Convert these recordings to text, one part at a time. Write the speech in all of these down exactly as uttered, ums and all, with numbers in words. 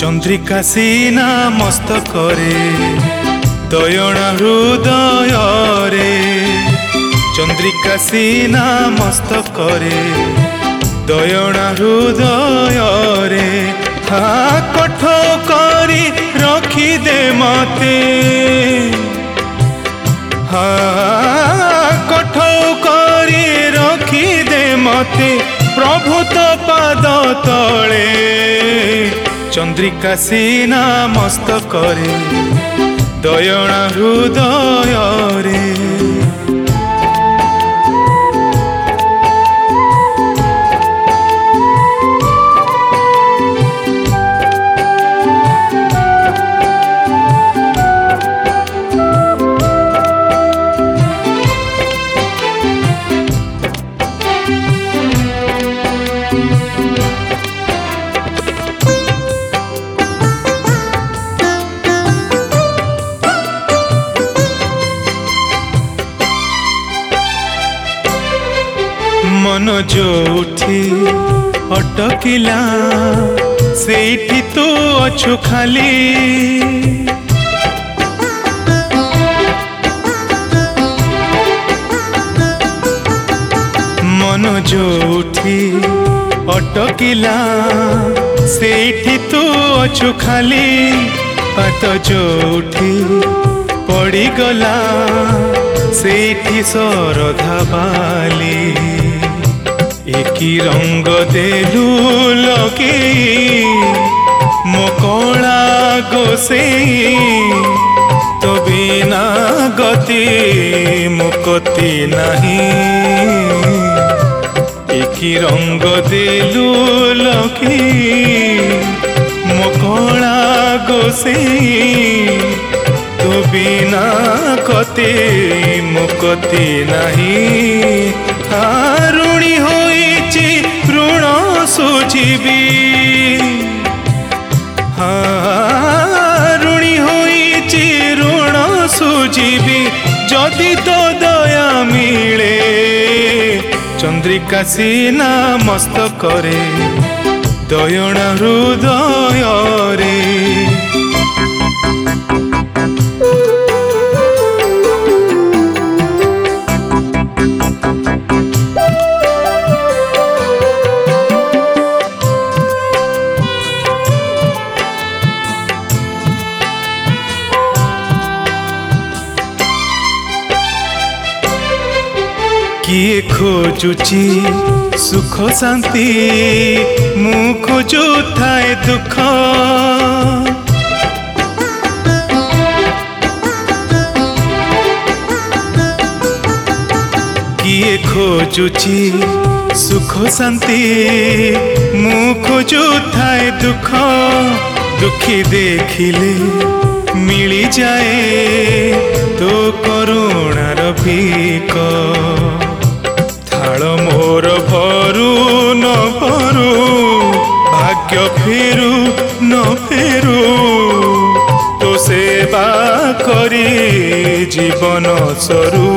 चंद्रिका सीना मस्तकरे दयणा हृदय रे चंद्रिका सीना मस्तकरे दयणा हृदय रे हा कठ करी रखी दे मते हा कठ करी रखी दे मते प्रभु तो पाद तले चंद्रिका सीना मस्तकरे दयणा हृदय रे मन जोठी अटकिला सेठी तू अछु खाली मन जोठी अटकिला सेठी तू अछु खाली पात जोठी पड़ी गला सेठी सरधा बाली एकी रंग देलु लगे मो कला गोसे तो बिना गति मुकति नहीं एकी रंग देलु लगे मो कला गोसे तो बिना गति मुकति नहीं ऋणी होइछि ऋण सुझिबी ऋणी होइछि ऋण सुझिबी जदि तो दया मिले चंद्रिका सीना मस्तकरे दयणा हृदय रे किए खोजुची सुख शांति मु खोजु थाए दुख किए खोजुची सुख शांति मु खोजु थाए दुख दुखी देखिले मिली जाए तो करुणार भीख थाल मोर भरू न भरू भाग्य फेरू न फेरू तो सेवा करी जीवन सरू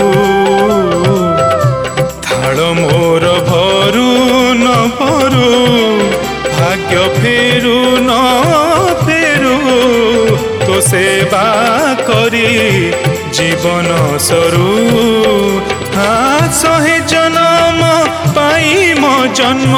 थाल मोर भरू न भरू भाग्य फेरू न फेरू तो सेवा करी जीवन सरू हाँ सहे जन्म पाई मो जन्म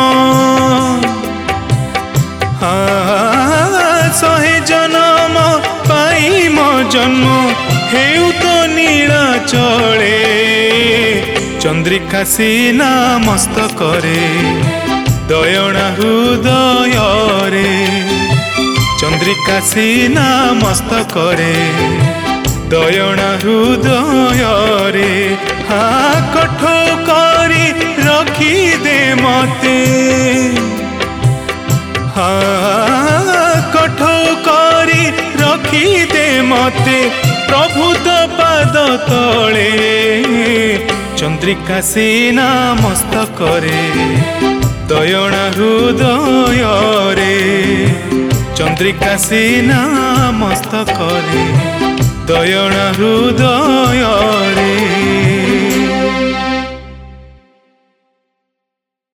हाँ सहे जन्म पाई मो जन्म हेउ तो नीला चले चंद्रिका सीना मस्तकरे दयणा हृदय रे चंद्रिका सीना मस्तकरे दयणा हृदय रे हा कठ करी रखी दे मते हा कठ करी रखी दे मते प्रभु तो पाद तले चंद्रिका सीना मस्तकरे दयणा हृदय रे चंद्रिका सीना मस्तकरे दयणा हृदय